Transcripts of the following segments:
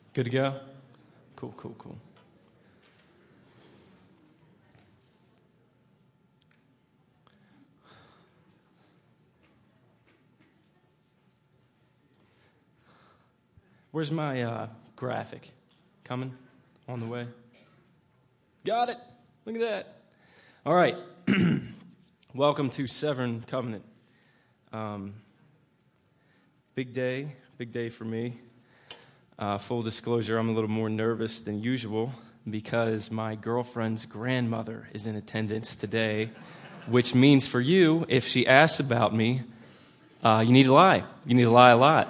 Good to go? Cool, cool, cool. Where's my graphic? Coming? On the way? Got it. Look at that. All right. Welcome to Severn Covenant. Big day for me. Full disclosure, I'm a little more nervous than usual because my girlfriend's grandmother is in attendance today, which means for you, if she asks about me, you need to lie. You need to lie a lot.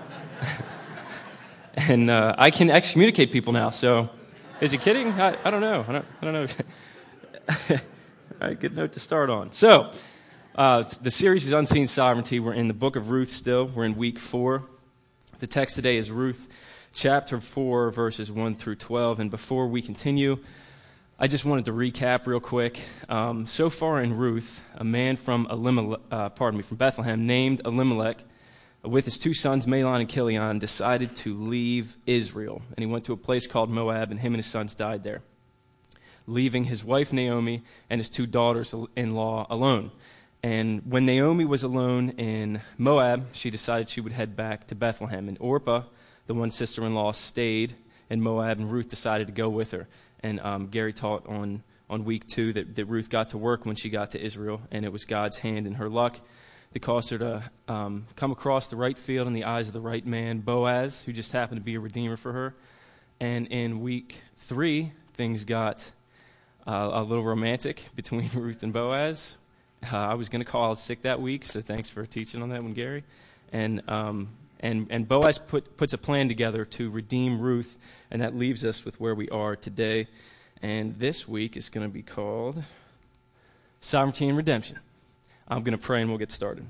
And I can excommunicate people now, so is he kidding? I don't know. I don't know. All right, good note to start on. So, the series is Unseen Sovereignty. We're in the book of Ruth still. We're in week 4. The text today is Ruth chapter 4, verses 1 through 12. And before we continue, I just wanted to recap real quick. So far in Ruth, a man from Bethlehem named Elimelech, with his 2 sons, Mahlon and Chilion, decided to leave Israel. And he went to a place called Moab, and him and his sons died there, leaving his wife Naomi and his 2 daughters-in-law alone. And when Naomi was alone in Moab, she decided she would head back to Bethlehem. And Orpah, the one sister-in-law, stayed in Moab, and Ruth decided to go with her. And Gary taught on week 2 that Ruth got to work when she got to Israel, and it was God's hand and her luck that caused her to come across the right field in the eyes of the right man, Boaz, who just happened to be a redeemer for her. And in week 3, things got a little romantic between Ruth and Boaz. I was going to call out sick that week, so thanks for teaching on that one, Gary. And Boaz puts a plan together to redeem Ruth, and that leaves us with where we are today. And this week is going to be called Sovereignty and Redemption. I'm going to pray and we'll get started.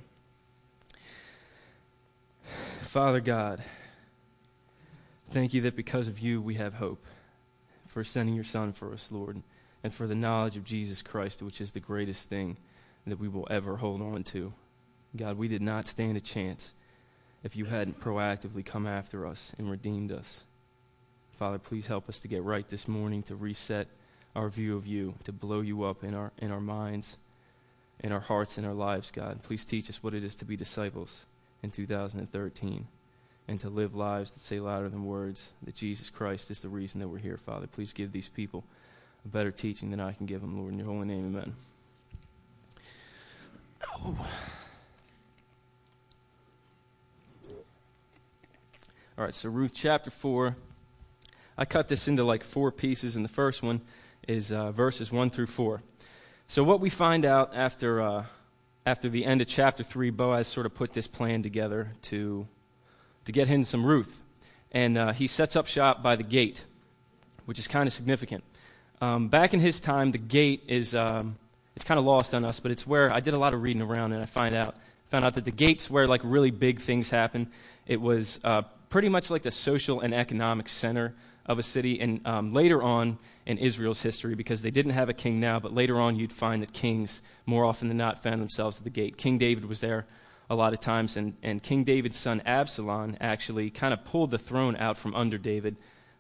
Father God, thank you that because of you we have hope, for sending your Son for us, Lord, and for the knowledge of Jesus Christ, which is the greatest thing that we will ever hold on to. God, we did not stand a chance if you hadn't proactively come after us and redeemed us. Father, please help us to get right this morning, to reset our view of you, to blow you up in our minds, in our hearts, in our lives, God. Please teach us what it is to be disciples in 2013 and to live lives that say louder than words that Jesus Christ is the reason that we're here, Father. Please give these people a better teaching than I can give them, Lord. In your holy name, amen. Oh. All right, so Ruth chapter 4. I cut this into like 4 pieces, and the first one is verses 1 through 4. So what we find out after the end of chapter 3, Boaz sort of put this plan together to get him some Ruth. And he sets up shop by the gate, which is kind of significant. Back in his time, the gate is it's kind of lost on us, but it's where I did a lot of reading around, and I found out that the gate's where like really big things happen. It was pretty much like the social and economic center of a city, and later on in Israel's history, because they didn't have a king now, but later on you'd find that kings, more often than not, found themselves at the gate. King David was there a lot of times, and King David's son Absalom actually kind of pulled the throne out from under David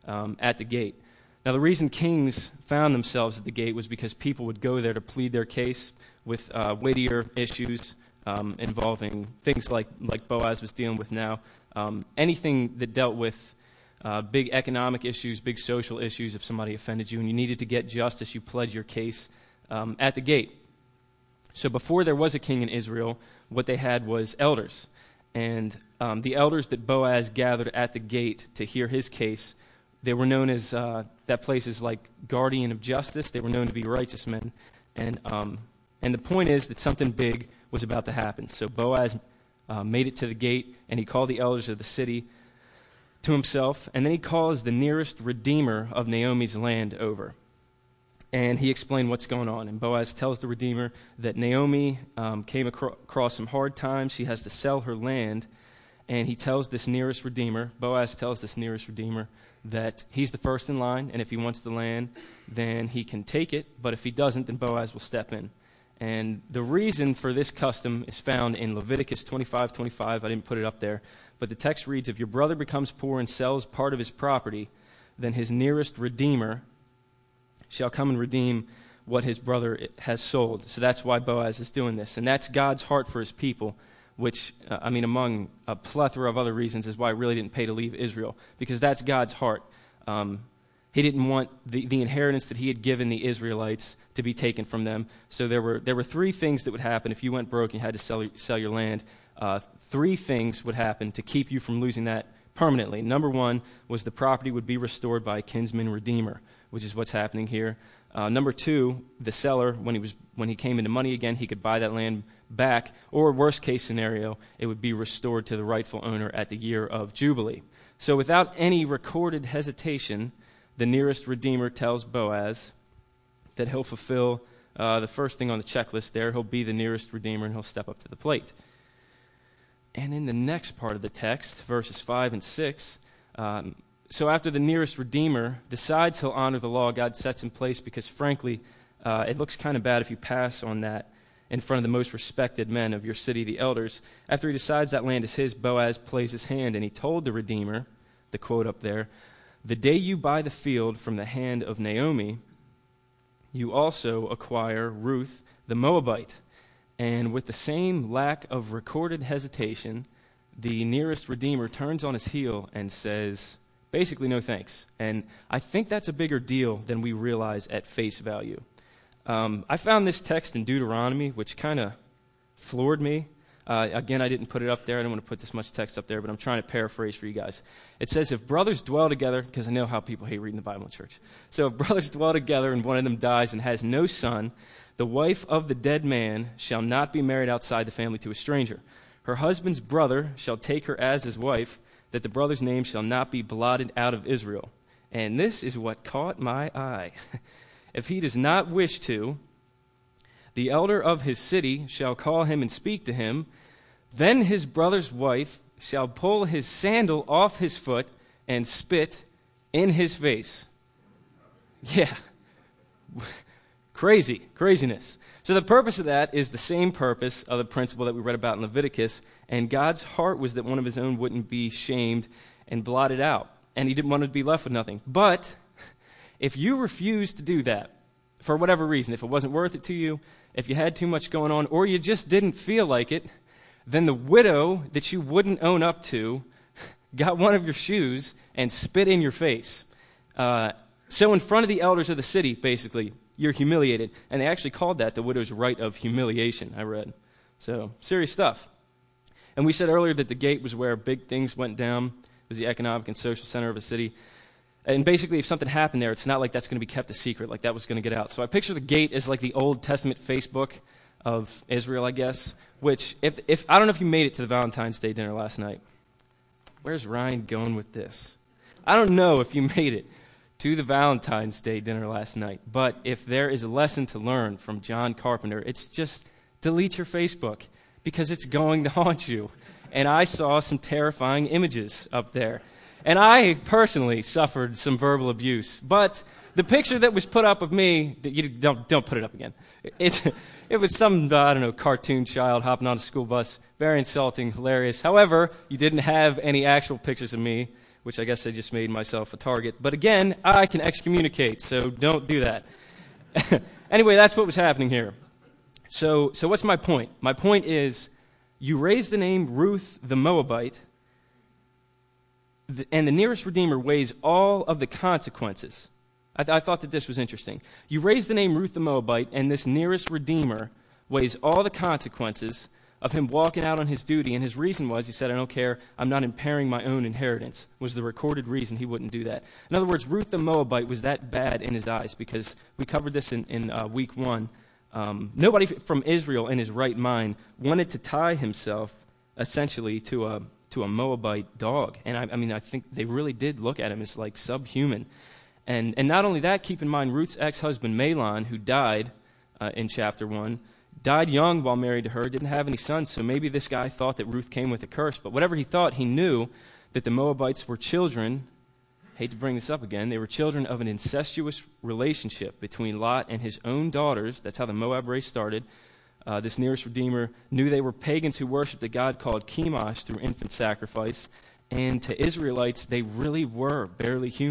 at the gate. Now, the reason kings found themselves at the gate was because people would go there to plead their case with weightier issues involving things like Boaz was dealing with now. Anything that dealt with big economic issues, big social issues, if somebody offended you and you needed to get justice, you pled your case at the gate. So before there was a king in Israel, what they had was elders. And the elders that Boaz gathered at the gate to hear his case, they were known as, that place is like guardian of justice. They were known to be righteous men. And the point is that something big was about to happen. So Boaz made it to the gate, and he called the elders of the city to himself, and then he calls the nearest redeemer of Naomi's land over. And he explained what's going on. And Boaz tells the redeemer that Naomi came across some hard times. She has to sell her land. And he tells this nearest redeemer, Boaz tells this nearest redeemer, that he's the first in line, and if he wants the land, then he can take it. But if he doesn't, then Boaz will step in. And the reason for this custom is found in Leviticus 25:25. I didn't put it up there. But the text reads, if your brother becomes poor and sells part of his property, then his nearest redeemer shall come and redeem what his brother has sold. So that's why Boaz is doing this. And that's God's heart for his people, which, among a plethora of other reasons, is why it really didn't pay to leave Israel, because that's God's heart. He didn't want the inheritance that he had given the Israelites to be taken from them. So there were three things that would happen if you went broke and you had to sell your land. Three things would happen to keep you from losing that permanently. Number one was the property would be restored by a kinsman redeemer, which is what's happening here. Number two, the seller, when he came into money again, he could buy that land back. Or worst case scenario, it would be restored to the rightful owner at the year of Jubilee. So without any recorded hesitation, the nearest redeemer tells Boaz that he'll fulfill the first thing on the checklist there. He'll be the nearest redeemer and he'll step up to the plate. And in the next part of the text, verses 5 and 6, so after the nearest redeemer decides he'll honor the law God sets in place, because frankly, it looks kind of bad if you pass on that in front of the most respected men of your city, the elders. After he decides that land is his, Boaz plays his hand, and he told the redeemer, the quote up there, "The day you buy the field from the hand of Naomi, you also acquire Ruth the Moabite." And with the same lack of recorded hesitation, the nearest redeemer turns on his heel and says, basically, no thanks. And I think that's a bigger deal than we realize at face value. I found this text in Deuteronomy, which kind of floored me. Again, I didn't put it up there. I don't want to put this much text up there, but I'm trying to paraphrase for you guys. It says, if brothers dwell together, because I know how people hate reading the Bible in church. So if brothers dwell together and one of them dies and has no son, the wife of the dead man shall not be married outside the family to a stranger. Her husband's brother shall take her as his wife, that the brother's name shall not be blotted out of Israel. And this is what caught my eye. If he does not wish to, the elder of his city shall call him and speak to him. Then his brother's wife shall pull his sandal off his foot and spit in his face. Yeah. Craziness. So the purpose of that is the same purpose of the principle that we read about in Leviticus, and God's heart was that one of his own wouldn't be shamed and blotted out, and he didn't want to be left with nothing. But if you refuse to do that, for whatever reason, if it wasn't worth it to you, if you had too much going on, or you just didn't feel like it, then the widow that you wouldn't own up to got one of your shoes and spit in your face. So in front of the elders of the city, basically, you're humiliated. And they actually called that the widow's right of humiliation, I read. So, serious stuff. And we said earlier that the gate was where big things went down. It was the economic and social center of a city. And basically, if something happened there, it's not like that's going to be kept a secret, like that was going to get out. So I picture the gate as like the Old Testament Facebook of Israel, I guess, which, if I don't know if you made it to the Valentine's Day dinner last night. Where's Ryan going with this? I don't know if you made it to the Valentine's Day dinner last night, but if there is a lesson to learn from John Carpenter, it's just delete your Facebook, because it's going to haunt you. And I saw some terrifying images up there. And I personally suffered some verbal abuse. But the picture that was put up of me, you don't put it up again. It was some, cartoon child hopping on a school bus. Very insulting, hilarious. However, you didn't have any actual pictures of me, which I guess I just made myself a target. But again, I can excommunicate, so don't do that. Anyway, that's what was happening here. So what's my point? My point is, you raise the name Ruth the Moabite, and the nearest redeemer weighs all of the consequences. I thought that this was interesting. You raise the name Ruth the Moabite, and this nearest redeemer weighs all the consequences of him walking out on his duty. And his reason was, he said, I don't care, I'm not impairing my own inheritance, was the recorded reason he wouldn't do that. In other words, Ruth the Moabite was that bad in his eyes, because we covered this in week 1. Nobody from Israel in his right mind wanted to tie himself essentially to a Moabite dog. And I think they really did look at him as like subhuman. And not only that, keep in mind Ruth's ex-husband Mahlon, who died in chapter 1, died young while married to her, didn't have any sons, so maybe this guy thought that Ruth came with a curse. But whatever he thought, he knew that the Moabites were children, hate to bring this up again, they were children of an incestuous relationship between Lot and his own daughters. That's how the Moab race started. This nearest redeemer knew they were pagans who worshipped a god called Chemosh through infant sacrifice. And to Israelites, they really were barely human.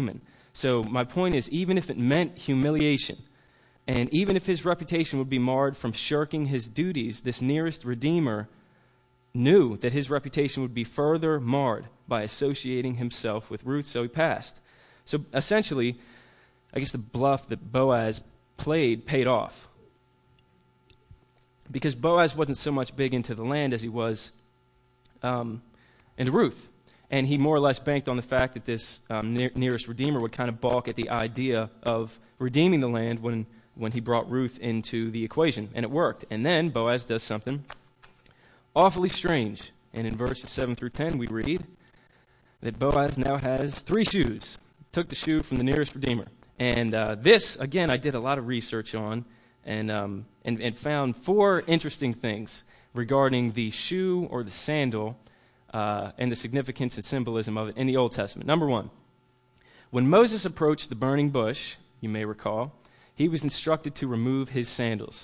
So my point is, even if it meant humiliation, and even if his reputation would be marred from shirking his duties, this nearest Redeemer knew that his reputation would be further marred by associating himself with Ruth, so he passed. So essentially, I guess the bluff that Boaz played paid off. Because Boaz wasn't so much big into the land as he was into Ruth. And he more or less banked on the fact that this nearest Redeemer would kind of balk at the idea of redeeming the land when he brought Ruth into the equation. And it worked. And then Boaz does something awfully strange. And in verses 7 through 10, we read that Boaz now has 3 shoes. Took the shoe from the nearest Redeemer. And this, again, I did a lot of research on and found 4 interesting things regarding the shoe or the sandal and the significance and symbolism of it in the Old Testament. Number 1, when Moses approached the burning bush, you may recall, he was instructed to remove his sandals.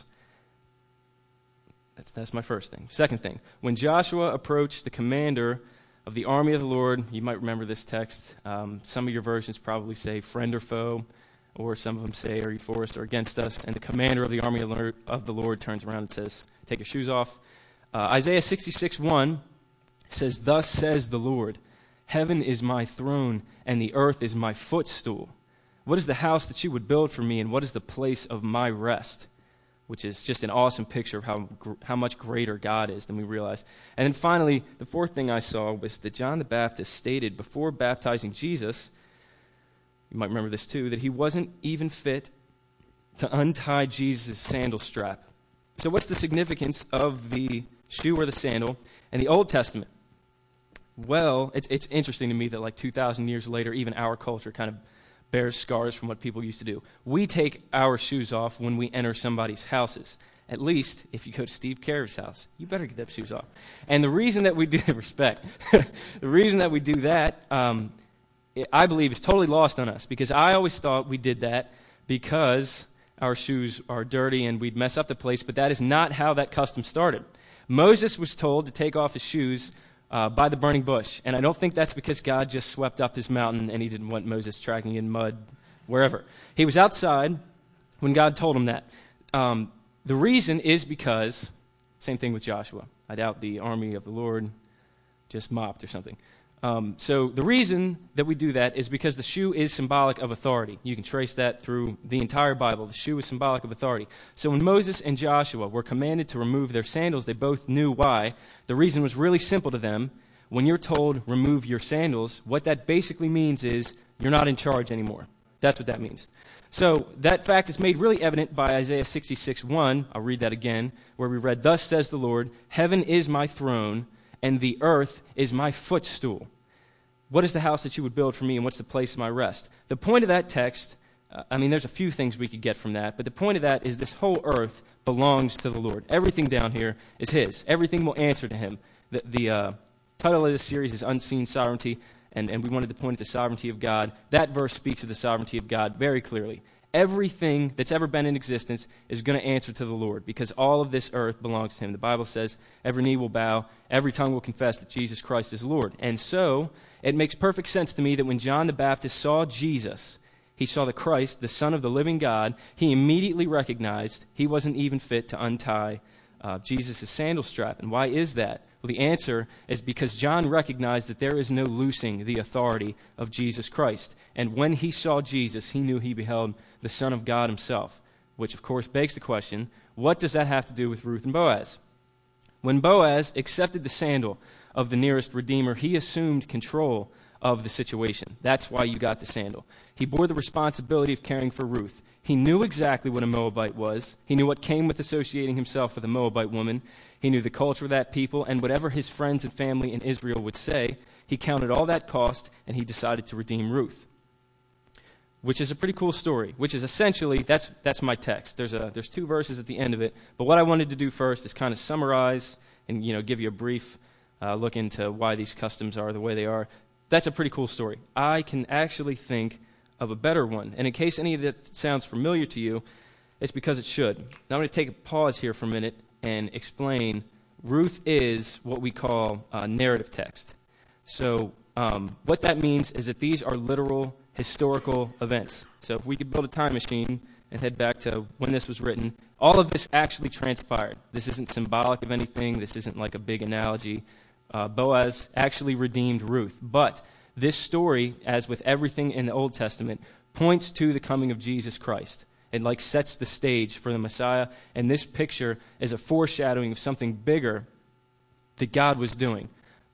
That's my first thing. Second thing, when Joshua approached the commander of the army of the Lord, you might remember this text. Some of your versions probably say friend or foe, or some of them say, are you for us or against us? And the commander of the army of the Lord turns around and says, take your shoes off. Isaiah 66:1 says, thus says the Lord, heaven is my throne and the earth is my footstool. What is the house that you would build for me, and what is the place of my rest? Which is just an awesome picture of how much greater God is than we realize. And then finally, the 4th thing I saw was that John the Baptist stated before baptizing Jesus, you might remember this too, that he wasn't even fit to untie Jesus' sandal strap. So what's the significance of the shoe or the sandal in the Old Testament? Well, it's interesting to me that like 2,000 years later, even our culture kind of bears scars from what people used to do. We take our shoes off when we enter somebody's houses. At least, if you go to Steve Kerr's house, you better get them shoes off. And the reason that we do, respect, the reason that we do that, I believe, is totally lost on us. Because I always thought we did that because our shoes are dirty and we'd mess up the place. But that is not how that custom started. Moses was told to take off his shoes by the burning bush. And I don't think that's because God just swept up his mountain and he didn't want Moses tracking in mud wherever. He was outside when God told him that. The reason is because, same thing with Joshua. I doubt the army of the Lord just mopped or something. So the reason that we do that is because the shoe is symbolic of authority. You can trace that through the entire Bible. The shoe is symbolic of authority. So when Moses and Joshua were commanded to remove their sandals, they both knew why. The reason was really simple to them. When you're told, remove your sandals, what that basically means is you're not in charge anymore. That's what that means. So that fact is made really evident by Isaiah 66:1. I'll read that again, where we read, thus says the Lord, heaven is my throne, and the earth is my footstool. What is the house that you would build for me, and what's the place of my rest? The point of that text, there's a few things we could get from that, but the point of that is this whole earth belongs to the Lord. Everything down here is his. Everything will answer to him. The title of this series is Unseen Sovereignty, and we wanted to point at the sovereignty of God. That verse speaks of the sovereignty of God very clearly. Everything that's ever been in existence is going to answer to the Lord because all of this earth belongs to him. The Bible says every knee will bow, every tongue will confess that Jesus Christ is Lord. And so it makes perfect sense to me that when John the Baptist saw Jesus, he saw the Christ, the Son of the living God, he immediately recognized he wasn't even fit to untie Jesus' sandal strap. And why is that? Well, the answer is because John recognized that there is no loosing the authority of Jesus Christ. And when he saw Jesus, he knew he beheld the Son of God himself, which of course begs the question, what does that have to do with Ruth and Boaz? When Boaz accepted the sandal of the nearest Redeemer, he assumed control of the situation. That's why you got the sandal. He bore the responsibility of caring for Ruth. He knew exactly what a Moabite was. He knew what came with associating himself with a Moabite woman. He knew the culture of that people, and whatever his friends and family in Israel would say, he counted all that cost, and he decided to redeem Ruth. Which is a pretty cool story, which is essentially, that's my text. There's 2 verses at the end of it, but what I wanted to do first is kind of summarize and give you a brief look into why these customs are the way they are. That's a pretty cool story. I can actually think of a better one, and in case any of that sounds familiar to you, it's because it should. Now I'm going to take a pause here for a minute and explain Ruth is what we call narrative text. So What that means is that these are literal historical events. So if we could build a time machine and head back to when this was written, all of this actually transpired. This isn't symbolic of anything. This isn't like a big analogy. Boaz actually redeemed Ruth. But this story, as with everything in the Old Testament, points to the coming of Jesus Christ. It like sets the stage for the Messiah. And this picture is a foreshadowing of something bigger that God was doing.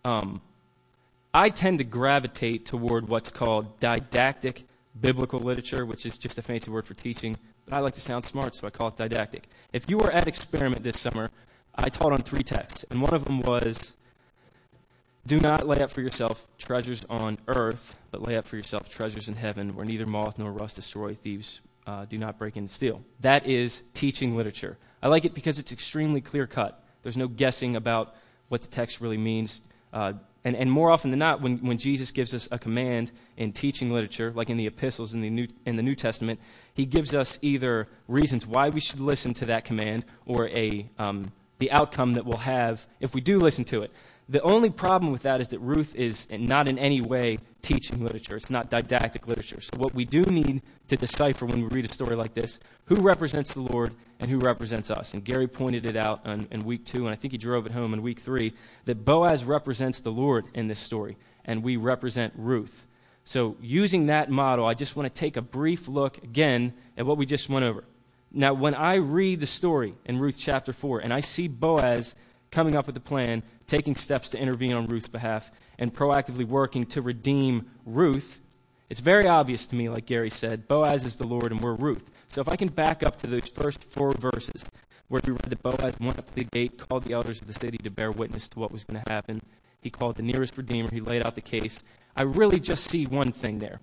I tend to gravitate toward what's called didactic biblical literature, which is just a fancy word for teaching, but I like to sound smart, so I call it didactic. If you were at Experiment this summer, I taught on 3 texts, and one of them was, do not lay up for yourself treasures on earth, but lay up for yourself treasures in heaven, where neither moth nor rust destroy, thieves do not break in and steal. That is teaching literature. I like it because it's extremely clear-cut. There's no guessing about what the text really means. And more often than not, when Jesus gives us a command in teaching literature, like in the epistles in the New Testament, he gives us either reasons why we should listen to that command or the outcome that we'll have if we do listen to it. The only problem with that is that Ruth is not in any way teaching literature. It's not didactic literature. So what we do need to decipher when we read a story like this, who represents the Lord and who represents us. And Gary pointed it out in week 2, and I think he drove it home in week 3, that Boaz represents the Lord in this story, and we represent Ruth. So using that model, I just want to take a brief look again at what we just went over. Now, when I read the story in Ruth chapter 4, and I see Boaz coming up with a plan, taking steps to intervene on Ruth's behalf, and proactively working to redeem Ruth, it's very obvious to me, like Gary said, Boaz is the Lord and we're Ruth. So if I can back up to those first 4 verses, where we read that Boaz went up to the gate, called the elders of the city to bear witness to what was going to happen. He called the nearest redeemer. He laid out the case. I really just see one thing there.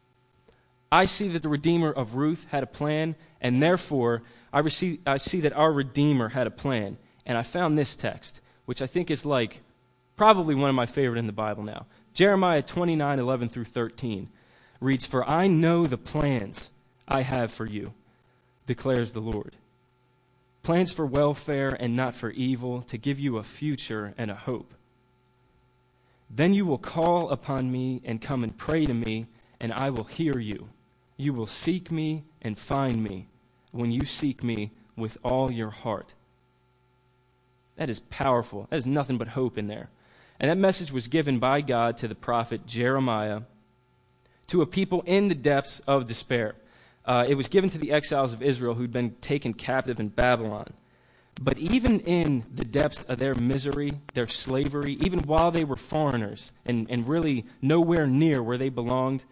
I see that the redeemer of Ruth had a plan, and therefore I see that our redeemer had a plan. And I found this text, which I think is like probably one of my favorite in the Bible now. Jeremiah 29:11 through 13 reads, "For I know the plans I have for you, declares the Lord. Plans for welfare and not for evil, to give you a future and a hope. Then you will call upon me and come and pray to me, and I will hear you. You will seek me and find me when you seek me with all your heart." That is powerful. That is nothing but hope in there. And that message was given by God to the prophet Jeremiah to a people in the depths of despair. It was given to the exiles of Israel who'd been taken captive in Babylon. But even in the depths of their misery, their slavery, even while they were foreigners and really nowhere near where they belonged,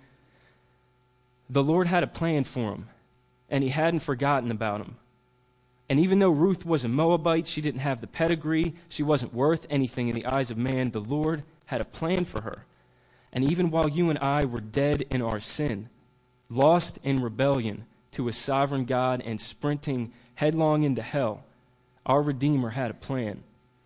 the Lord had a plan for them, and he hadn't forgotten about them. And even though Ruth was a Moabite, she didn't have the pedigree, she wasn't worth anything in the eyes of man, the Lord had a plan for her. And even while you and I were dead in our sin, lost in rebellion to a sovereign God and sprinting headlong into hell, our Redeemer had a plan.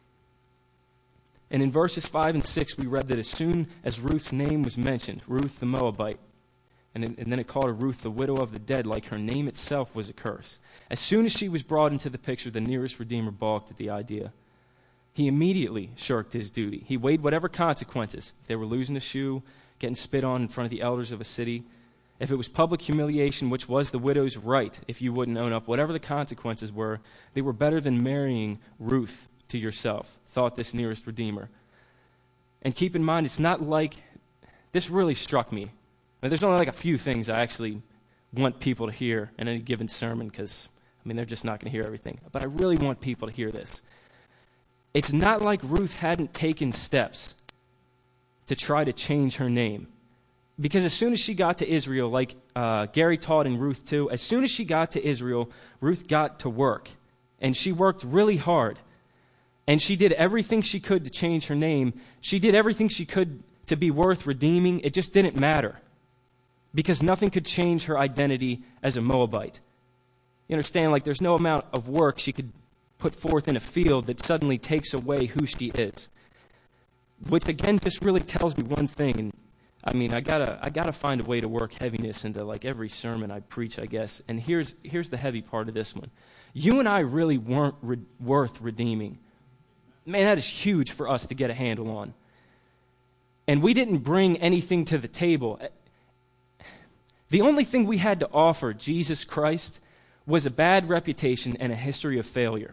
And in verses 5 and 6, we read that as soon as Ruth's name was mentioned, Ruth the Moabite, and then it called her Ruth the widow of the dead, like her name itself was a curse. As soon as she was brought into the picture, the nearest Redeemer balked at the idea. He immediately shirked his duty. He weighed whatever consequences. If they were losing a shoe, getting spit on in front of the elders of a city, if it was public humiliation, which was the widow's right, if you wouldn't own up, whatever the consequences were, they were better than marrying Ruth to yourself, thought this nearest Redeemer. And keep in mind, it's not like, this really struck me. There's only like a few things I actually want people to hear in any given sermon because, they're just not going to hear everything. But I really want people to hear this. It's not like Ruth hadn't taken steps to try to change her name. Because as soon as she got to Israel, like Gary taught in Ruth 2, as soon as she got to Israel, Ruth got to work. And she worked really hard. And she did everything she could to change her name. She did everything she could to be worth redeeming. It just didn't matter. Because nothing could change her identity as a Moabite. You understand, there's no amount of work she could put forth in a field that suddenly takes away who she is. Which again just really tells me one thing. I gotta find a way to work heaviness into every sermon I preach, I guess. And here's the heavy part of this one. You and I really weren't worth redeeming. Man, that is huge for us to get a handle on. and we didn't bring anything to the table. The only thing we had to offer Jesus Christ was a bad reputation and a history of failure.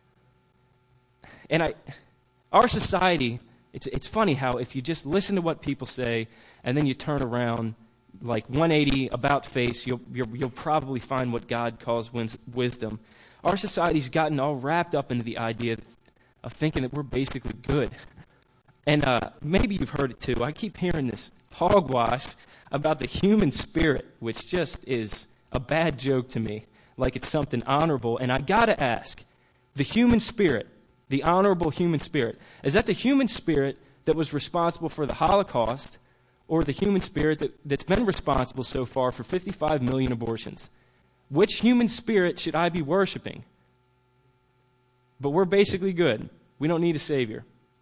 And our society, it's funny how if you just listen to what people say and then you turn around like 180 about face, you'll probably find what God calls wisdom. Our society's gotten all wrapped up into the idea of thinking that we're basically good. And maybe you've heard it too. I keep hearing this hogwash about the human spirit, which just is a bad joke to me, like it's something honorable. And I got to ask, the human spirit, the honorable human spirit, is that the human spirit that was responsible for the Holocaust, or the human spirit that's been responsible so far for 55 million abortions? Which human spirit should I be worshiping? But we're basically good. We don't need a savior.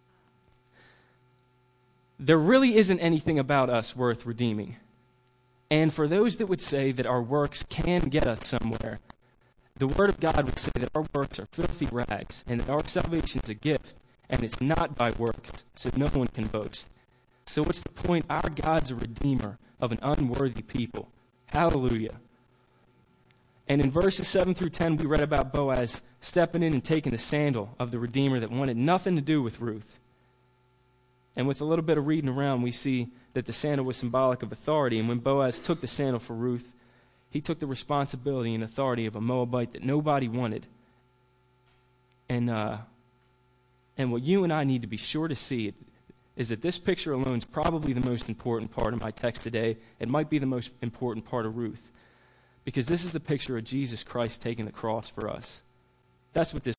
There really isn't anything about us worth redeeming. And for those that would say that our works can get us somewhere, the Word of God would say that our works are filthy rags, and that our salvation is a gift, and it's not by works, so no one can boast. So what's the point? Our God's a redeemer of an unworthy people. Hallelujah. And in verses 7 through 10, we read about Boaz stepping in and taking the sandal of the Redeemer that wanted nothing to do with Ruth. And with a little bit of reading around, we see that the sandal was symbolic of authority. And when Boaz took the sandal for Ruth, he took the responsibility and authority of a Moabite that nobody wanted. And what you and I need to be sure to see is that this picture alone is probably the most important part of my text today. It might be the most important part of Ruth, because this is the picture of Jesus Christ taking the cross for us. That's what this